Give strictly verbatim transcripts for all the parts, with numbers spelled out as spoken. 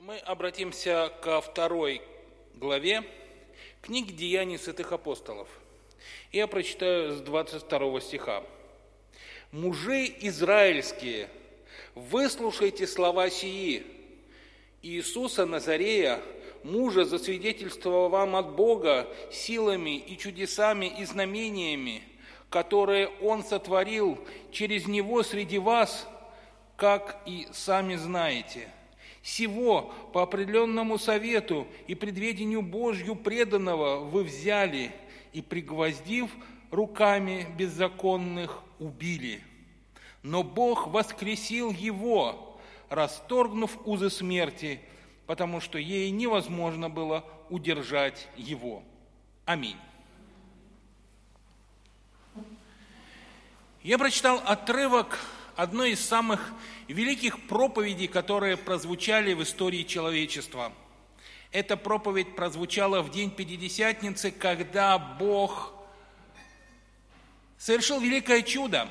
Мы обратимся ко второй главе книги «Деяний святых апостолов». Я прочитаю с двадцать второго стиха. «Мужи израильские, выслушайте слова сии. Иисуса Назарея, мужа, засвидетельствовал вам от Бога силами и чудесами и знамениями, которые Он сотворил через Него среди вас, как и сами знаете. Сего по определенному совету и предведению Божью преданного вы взяли и, пригвоздив руками беззаконных, убили. Но Бог воскресил Его, расторгнув узы смерти, потому что ей невозможно было удержать Его. Аминь». Я прочитал отрывок одной из самых великих проповедей, которые прозвучали в истории человечества. Эта проповедь прозвучала в день Пятидесятницы, когда Бог совершил великое чудо.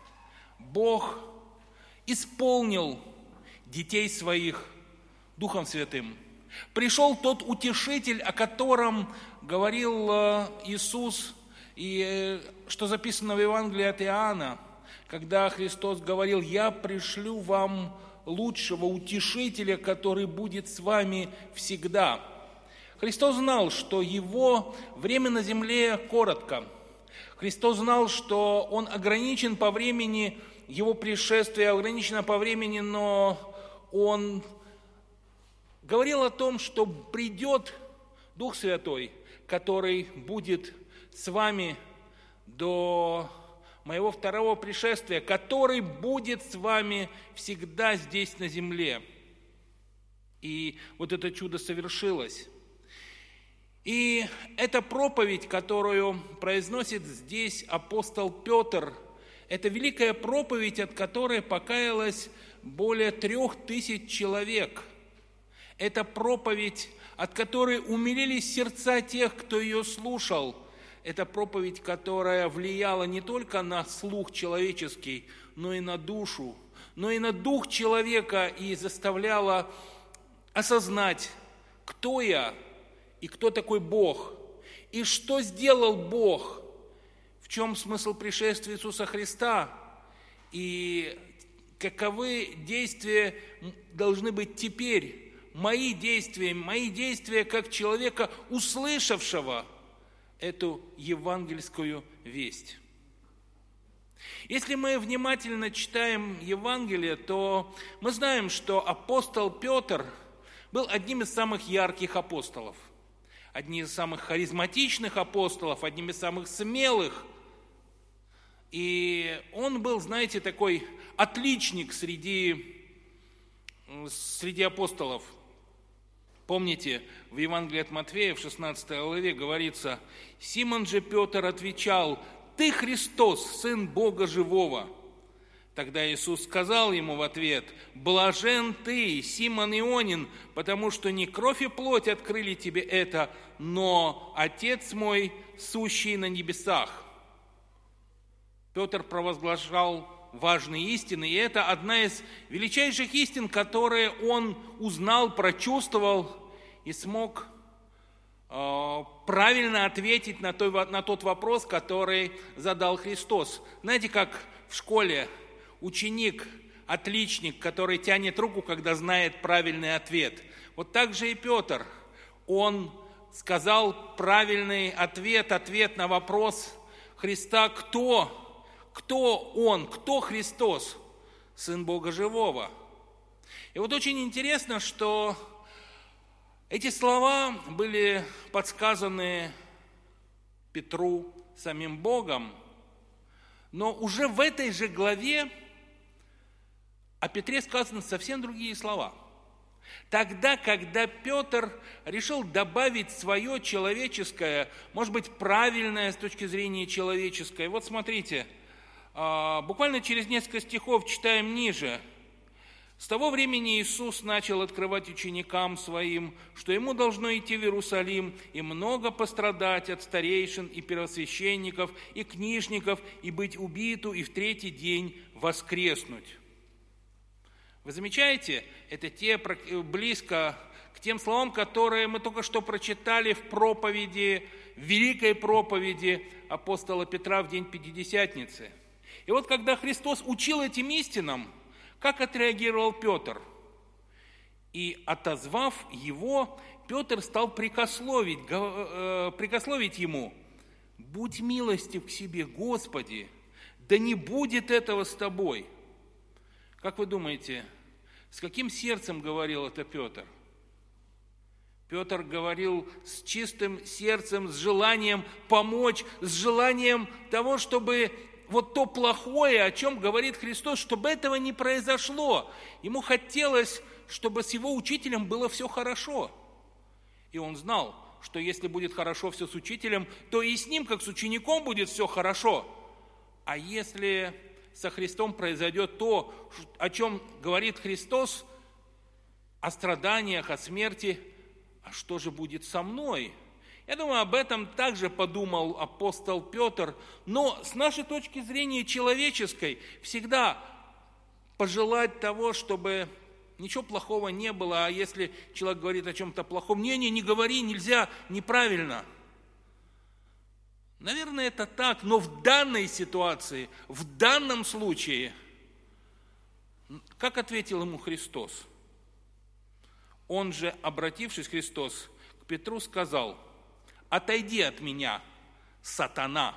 Бог исполнил детей своих Духом Святым. Пришел тот утешитель, о котором говорил Иисус, и что записано в Евангелии от Иоанна, когда Христос говорил: «Я пришлю вам лучшего утешителя, который будет с вами всегда». Христос знал, что Его время на земле коротко. Христос знал, что Он ограничен по времени, Его пришествие ограничено по времени, но Он говорил о том, что придет Дух Святой, который будет с вами до моего второго пришествия, который будет с вами всегда здесь на земле. И вот это чудо совершилось. И эта проповедь, которую произносит здесь апостол Петр, это великая проповедь, от которой покаялось более трех тысяч человек. Это проповедь, от которой умилились сердца тех, кто ее слушал. Это проповедь, которая влияла не только на слух человеческий, но и на душу, но и на дух человека, и заставляла осознать, кто я и кто такой Бог, и что сделал Бог, в чем смысл пришествия Иисуса Христа, и каковы действия должны быть теперь, мои действия, мои действия как человека, услышавшего эту евангельскую весть. Если мы внимательно читаем Евангелие, то мы знаем, что апостол Петр был одним из самых ярких апостолов, одним из самых харизматичных апостолов, одним из самых смелых. И он был, знаете, такой отличник среди, среди апостолов. Помните, в Евангелии от Матфея в шестнадцатой главе говорится: «Симон же Петр отвечал: Ты Христос, Сын Бога Живого». Тогда Иисус сказал ему в ответ: «Блажен ты, Симон Ионин, потому что не кровь и плоть открыли тебе это, но Отец мой, сущий на небесах». Петр провозглашал важные истины, и это одна из величайших истин, которые он узнал, прочувствовал и смог э, правильно ответить на, той, на тот вопрос, который задал Христос. Знаете, как в школе ученик, отличник, который тянет руку, когда знает правильный ответ. Вот так же и Петр. Он сказал правильный ответ, ответ на вопрос Христа: кто? Кто Он? Кто Христос? Сын Бога Живого. И вот очень интересно, что эти слова были подсказаны Петру самим Богом, но уже в этой же главе о Петре сказаны совсем другие слова. Тогда, когда Петр решил добавить свое человеческое, может быть, правильное с точки зрения человеческой. Вот смотрите, буквально через несколько стихов читаем ниже. «С того времени Иисус начал открывать ученикам своим, что ему должно идти в Иерусалим и много пострадать от старейшин и первосвященников и книжников, и быть убиту, и в третий день воскреснуть». Вы замечаете, это те, близко к тем словам, которые мы только что прочитали в проповеди, в великой проповеди апостола Петра в день Пятидесятницы. И вот когда Христос учил этим истинам, как отреагировал Петр? И отозвав его, Петр стал прикословить, прикословить ему: «Будь милостив к себе, Господи, да не будет этого с тобой». Как вы думаете, с каким сердцем говорил это Петр? Петр говорил с чистым сердцем, с желанием помочь, с желанием того, чтобы вот то плохое, о чем говорит Христос, чтобы этого не произошло. Ему хотелось, чтобы с его учителем было все хорошо. И он знал, что если будет хорошо все с учителем, то и с ним, как с учеником, будет все хорошо. А если со Христом произойдет то, о чем говорит Христос, о страданиях, о смерти, а что же будет со мной? Я думаю, об этом также подумал апостол Петр, но с нашей точки зрения человеческой всегда пожелать того, чтобы ничего плохого не было, а если человек говорит о чем-то плохом, не, не, не говори, нельзя, неправильно. Наверное, это так, но в данной ситуации, в данном случае, как ответил ему Христос? Он же, обратившись, Христос, к Петру сказал: «Отойди от меня, сатана!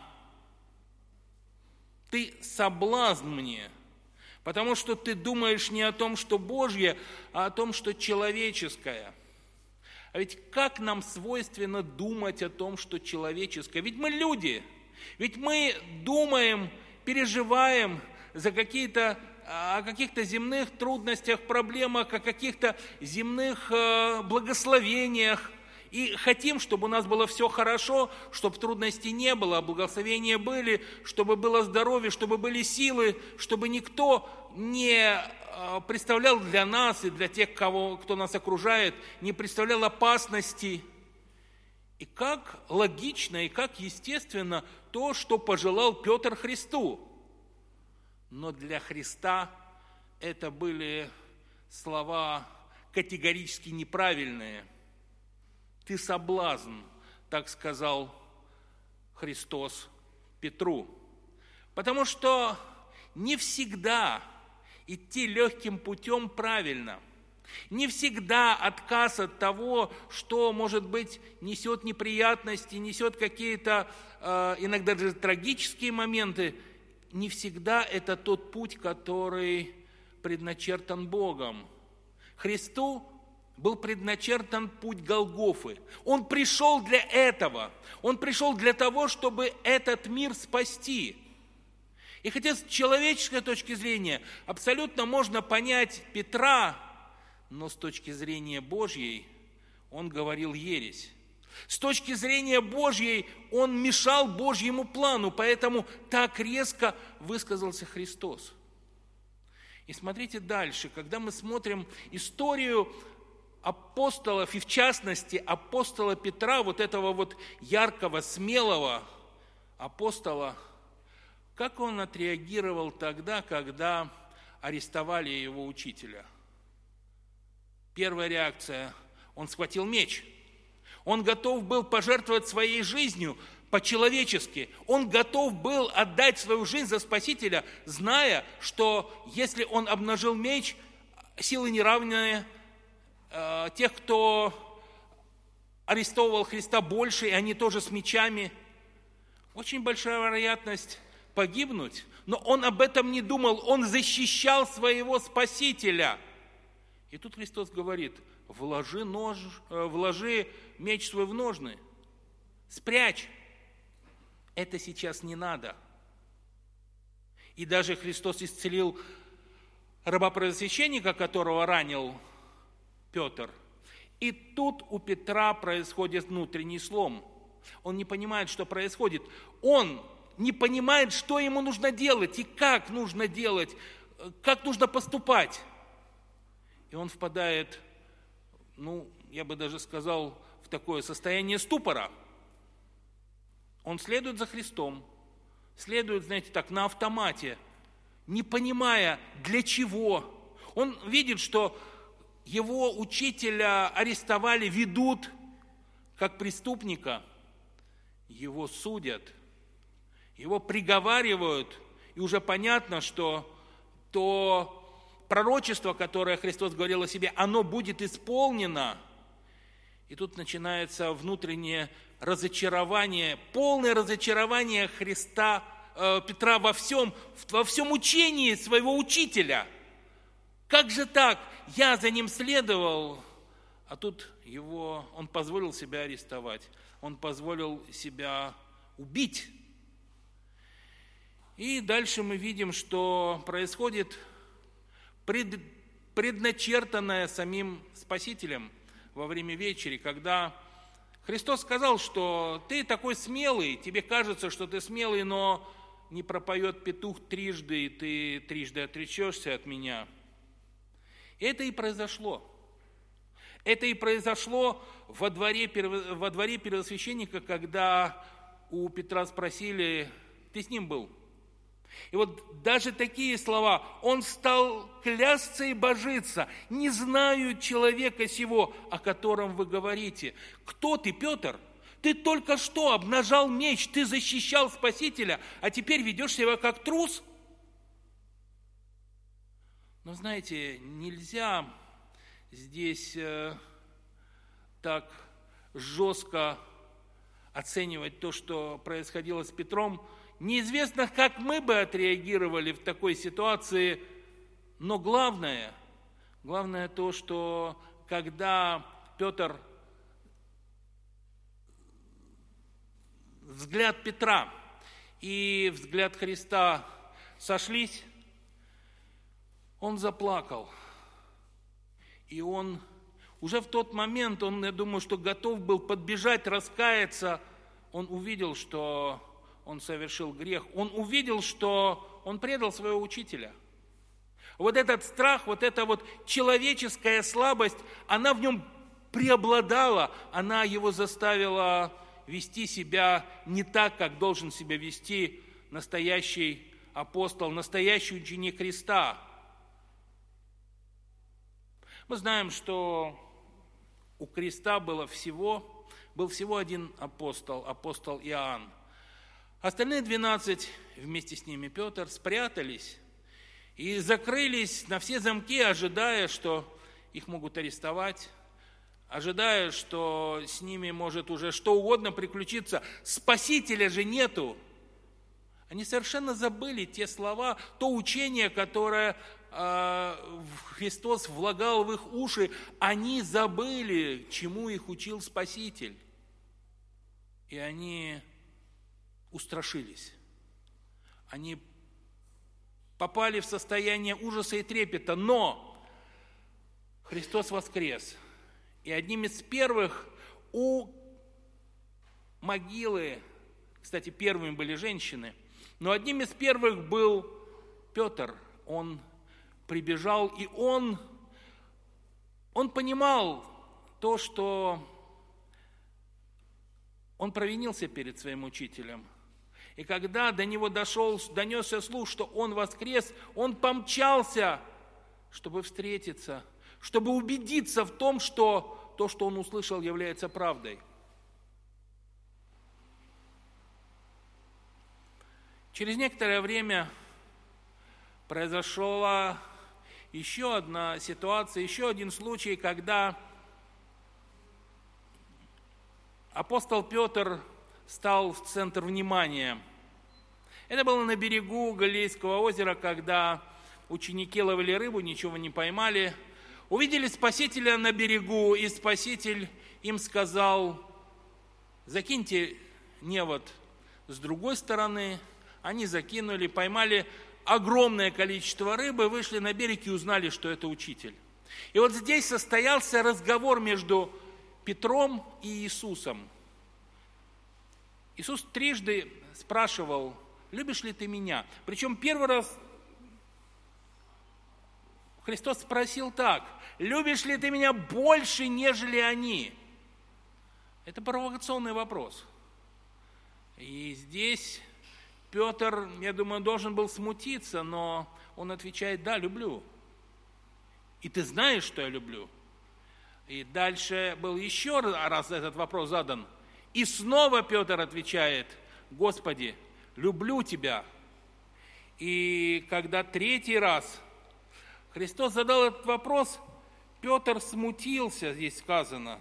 Ты соблазн мне, потому что ты думаешь не о том, что Божье, а о том, что человеческое». А ведь как нам свойственно думать о том, что человеческое? Ведь мы люди, ведь мы думаем, переживаем за какие-то, о каких-то земных трудностях, проблемах, о каких-то земных благословениях. И хотим, чтобы у нас было все хорошо, чтобы трудностей не было, а благословения были, чтобы было здоровье, чтобы были силы, чтобы никто не представлял для нас и для тех, кого, кто нас окружает, не представлял опасности. И как логично и как естественно то, что пожелал Петр Христу. Но для Христа это были слова категорически неправильные. «Ты соблазн», так сказал Христос Петру. Потому что не всегда идти легким путем правильно. Не всегда отказ от того, что, может быть, несет неприятности, несет какие-то э, иногда даже трагические моменты, не всегда это тот путь, который предначертан Богом. Христу был предначертан путь Голгофы. Он пришел для этого. Он пришел для того, чтобы этот мир спасти. И хотя с человеческой точки зрения абсолютно можно понять Петра, но с точки зрения Божьей он говорил ересь. С точки зрения Божьей он мешал Божьему плану, поэтому так резко высказался Христос. И смотрите дальше, когда мы смотрим историю апостолов, и в частности апостола Петра, вот этого вот яркого, смелого апостола, как он отреагировал тогда, когда арестовали его учителя? Первая реакция – он схватил меч. Он готов был пожертвовать своей жизнью по-человечески. Он готов был отдать свою жизнь за Спасителя, зная, что если он обнажил меч, силы неравные, э, тех, кто арестовывал Христа, больше, и они тоже с мечами. Очень большая вероятность погибнуть, но он об этом не думал, он защищал своего Спасителя. И тут Христос говорит: вложи, нож, вложи меч свой в ножны, спрячь, это сейчас не надо. И даже Христос исцелил раба-первосвященника, которого ранил Петр. И тут у Петра происходит внутренний слом. Он не понимает, что происходит. Он не понимает, что ему нужно делать и как нужно делать, как нужно поступать. И он впадает, ну, я бы даже сказал, в такое состояние ступора. Он следует за Христом, следует, знаете, так, на автомате, не понимая, для чего. Он видит, что его учителя арестовали, ведут как преступника, его судят, его приговаривают, и уже понятно, что то пророчество, которое Христос говорил о себе, оно будет исполнено. И тут начинается внутреннее разочарование, полное разочарование Христа, э, Петра во всем, во всем учении своего учителя. Как же так? Я за ним следовал, а тут его, он позволил себя арестовать, он позволил себя убить. И дальше мы видим, что происходит пред, предначертанное самим Спасителем во время вечери, когда Христос сказал, что ты такой смелый, тебе кажется, что ты смелый, но не пропоет петух трижды, и ты трижды отречешься от меня. И это и произошло. Это и произошло во дворе, во дворе первосвященника, когда у Петра спросили, ты с ним был? И вот даже такие слова, он стал клясться и божиться, не знаю человека сего, о котором вы говорите. Кто ты, Петр? Ты только что обнажал меч, ты защищал Спасителя, а теперь ведешь себя как трус? Но знаете, нельзя здесь э, так жестко оценивать то, что происходило с Петром. Неизвестно, как мы бы отреагировали в такой ситуации, но главное, главное то, что когда Петр, взгляд Петра и взгляд Христа сошлись, он заплакал. И он уже в тот момент, он, я думаю, что готов был подбежать, раскаяться, он увидел, что он совершил грех. Он увидел, что он предал своего учителя. Вот этот страх, вот эта вот человеческая слабость, она в нем преобладала, она его заставила вести себя не так, как должен себя вести настоящий апостол, настоящий ученик Христа. Мы знаем, что у креста было всего, был всего один апостол, апостол Иоанн. Остальные двенадцать, вместе с ними Петр, спрятались и закрылись на все замки, ожидая, что их могут арестовать, ожидая, что с ними может уже что угодно приключиться. Спасителя же нету. Они совершенно забыли те слова, то учение, которое э, Христос влагал в их уши. Они забыли, чему их учил Спаситель. И они устрашились. Они попали в состояние ужаса и трепета, но Христос воскрес. И одним из первых у могилы, кстати, первыми были женщины, но одним из первых был Петр. Он прибежал, и он, он понимал то, что он провинился перед своим учителем. И когда до него дошел, донесся слух, что он воскрес, он помчался, чтобы встретиться, чтобы убедиться в том, что то, что он услышал, является правдой. Через некоторое время произошла еще одна ситуация, еще один случай, когда апостол Петр стал в центр внимания. Это было на берегу Галилейского озера, когда ученики ловили рыбу, ничего не поймали. Увидели Спасителя на берегу, и Спаситель им сказал: закиньте невод с другой стороны. Они закинули, поймали огромное количество рыбы, вышли на берег и узнали, что это учитель. И вот здесь состоялся разговор между Петром и Иисусом. Иисус трижды спрашивал: любишь ли ты меня? Причем первый раз Христос спросил так: любишь ли ты меня больше, нежели они? Это провокационный вопрос. И здесь Петр, я думаю, должен был смутиться, но он отвечает: да, люблю. И ты знаешь, что я люблю. И дальше был еще раз этот вопрос задан. И снова Петр отвечает: Господи, люблю Тебя. И когда третий раз Христос задал этот вопрос, Петр смутился, здесь сказано.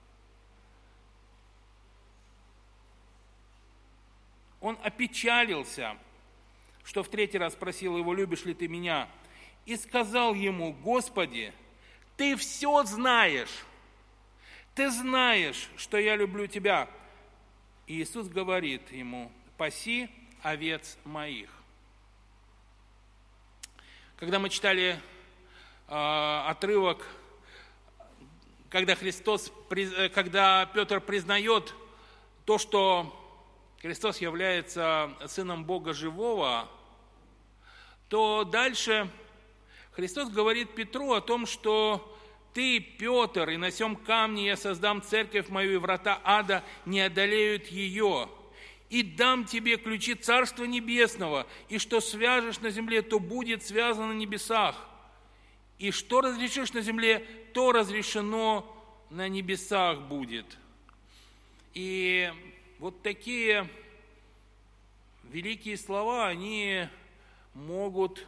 Он опечалился, что в третий раз спросил его: любишь ли ты меня? И сказал ему: Господи, ты все знаешь, ты знаешь, что я люблю тебя. И Иисус говорит ему: паси овец моих. Когда мы читали э, отрывок, когда Христос, когда Петр признает то, что Христос является Сыном Бога Живого, то дальше Христос говорит Петру о том, что ты, Петр, и на сем камне я создам церковь мою, и врата ада не одолеют ее. И дам тебе ключи Царства Небесного, и что свяжешь на земле, то будет связано на небесах. И что разрешишь на земле, то разрешено на небесах будет. И вот такие великие слова, они могут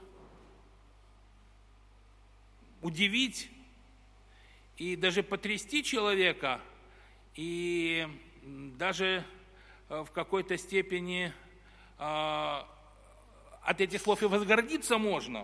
удивить и даже потрясти человека, и даже в какой-то степени э, от этих слов и возгордиться можно.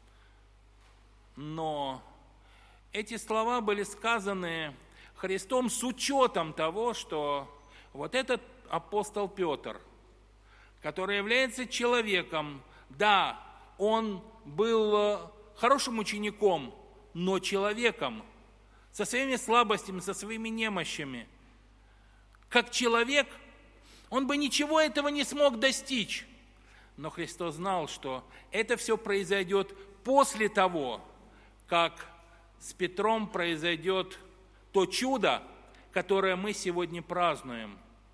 Но эти слова были сказаны Христом с учетом того, что вот этот апостол Петр, который является человеком, да, он был хорошим учеником, но человеком, со своими слабостями, со своими немощами. Как человек, он бы ничего этого не смог достичь. Но Христос знал, что это все произойдет после того, как с Петром произойдет то чудо, которое мы сегодня празднуем.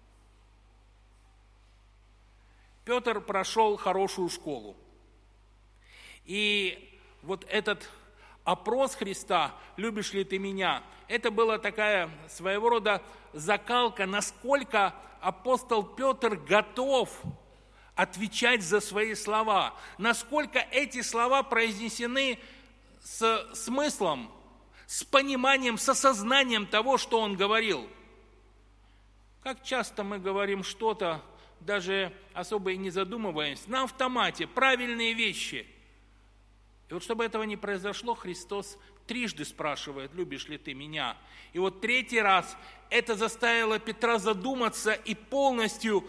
Петр прошел хорошую школу. И вот этот опрос Христа, любишь ли ты меня, это была такая своего рода закалка, насколько апостол Петр готов отвечать за свои слова, насколько эти слова произнесены с смыслом, с пониманием, с осознанием того, что он говорил. Как часто мы говорим что-то, даже особо и не задумываясь, на автомате, правильные вещи. И вот чтобы этого не произошло, Христос трижды спрашивает: любишь ли ты меня? И вот третий раз это заставило Петра задуматься и полностью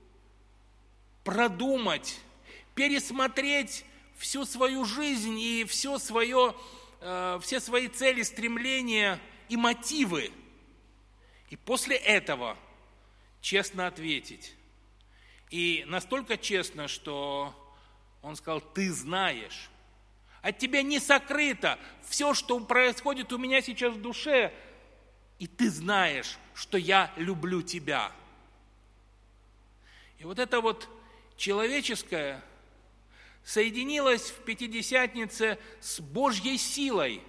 продумать, пересмотреть всю свою жизнь и все свое, э, все свои цели, стремления и мотивы. И после этого честно ответить. И настолько честно, что он сказал: ты знаешь. От тебя не сокрыто все, что происходит у меня сейчас в душе, и ты знаешь, что я люблю тебя. И вот это вот человеческое соединилось в Пятидесятнице с Божьей силой,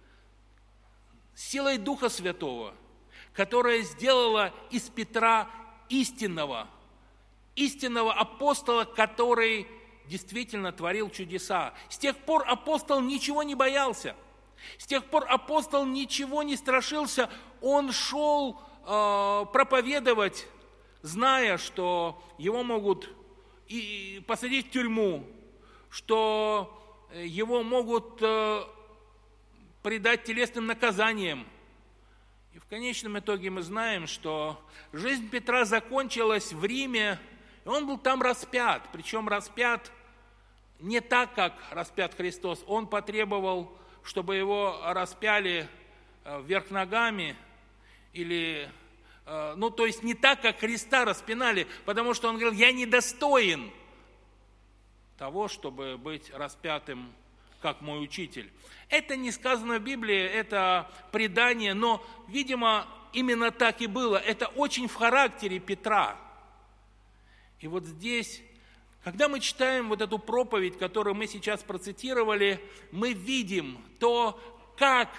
силой Духа Святого, которая сделала из Петра истинного, истинного апостола, который действительно творил чудеса. С тех пор апостол ничего не боялся. С тех пор апостол ничего не страшился. Он шел э, проповедовать, зная, что его могут и посадить в тюрьму, что его могут э, предать телесным наказаниям. И в конечном итоге мы знаем, что жизнь Петра закончилась в Риме, и он был там распят. Причем распят не так, как распят Христос. Он потребовал, чтобы его распяли вверх ногами, или, ну, то есть не так, как Христа распинали, потому что он говорил: я недостоин того, чтобы быть распятым, как мой учитель. Это не сказано в Библии, это предание, но, видимо, именно так и было. Это очень в характере Петра. И вот здесь, когда мы читаем вот эту проповедь, которую мы сейчас процитировали, мы видим то, как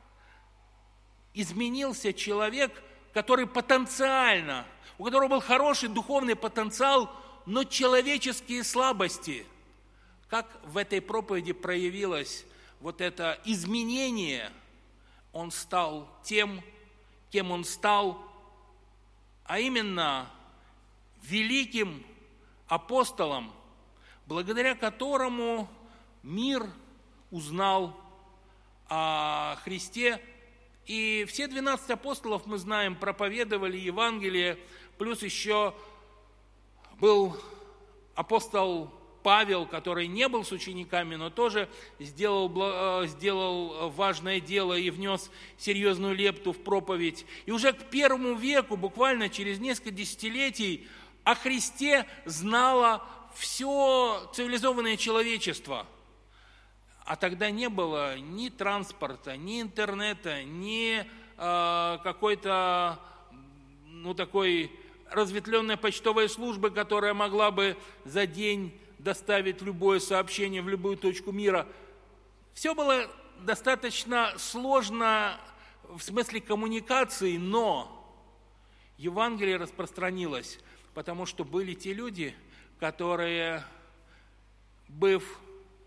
изменился человек, который потенциально, у которого был хороший духовный потенциал, но человеческие слабости, как в этой проповеди проявилось вот это изменение, он стал тем, кем он стал, а именно великим апостолом, благодаря которому мир узнал о Христе. И все двенадцать апостолов, мы знаем, проповедовали Евангелие, плюс еще был апостол Павел, который не был с учениками, но тоже сделал, сделал важное дело и внес серьезную лепту в проповедь. И уже к первому веку, буквально через несколько десятилетий, о Христе знало все цивилизованное человечество. А тогда не было ни транспорта, ни интернета, ни э, какой-то, ну, такой разветвленной почтовой службы, которая могла бы за день доставить любое сообщение в любую точку мира. Все было достаточно сложно в смысле коммуникации, но Евангелие распространилось, потому что были те люди, которые, быв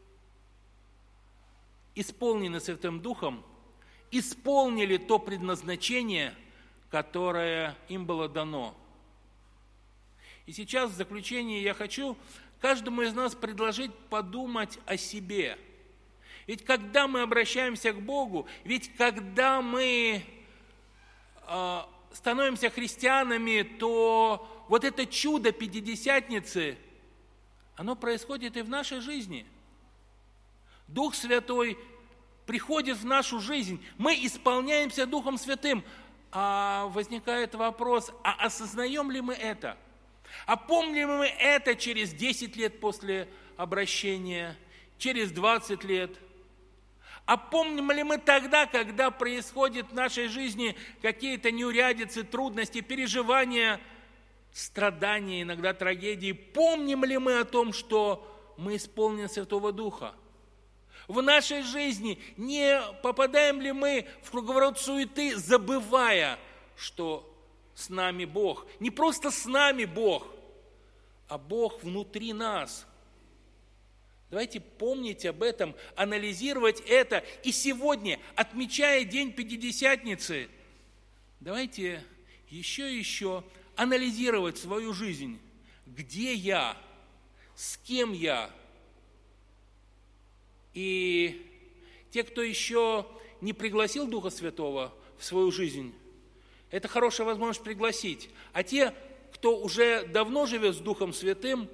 исполнены Святым Духом, исполнили то предназначение, которое им было дано. И сейчас в заключение я хочу каждому из нас предложить подумать о себе. Ведь когда мы обращаемся к Богу, ведь когда мы э, становимся христианами, то вот это чудо Пятидесятницы, оно происходит и в нашей жизни. Дух Святой приходит в нашу жизнь, мы исполняемся Духом Святым, а возникает вопрос, а осознаем ли мы это? А помним ли мы это через десять лет после обращения, через двадцать лет? А помним ли мы тогда, когда происходят в нашей жизни какие-то неурядицы, трудности, переживания, страдания, иногда трагедии? Помним ли мы о том, что мы исполнены Святого Духа? В нашей жизни не попадаем ли мы в круговорот суеты, забывая, что с нами Бог? Не просто с нами Бог, а Бог внутри нас. Давайте помнить об этом, анализировать это. И сегодня, отмечая День Пятидесятницы, давайте еще и еще анализировать свою жизнь. Где я? С кем я? И те, кто еще не пригласил Духа Святого в свою жизнь, это хорошая возможность пригласить. А те, кто уже давно живет с Духом Святым,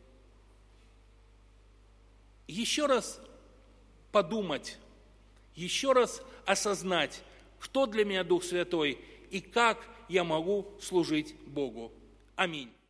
еще раз подумать, еще раз осознать, кто для меня Дух Святой и как я могу служить Богу. Аминь.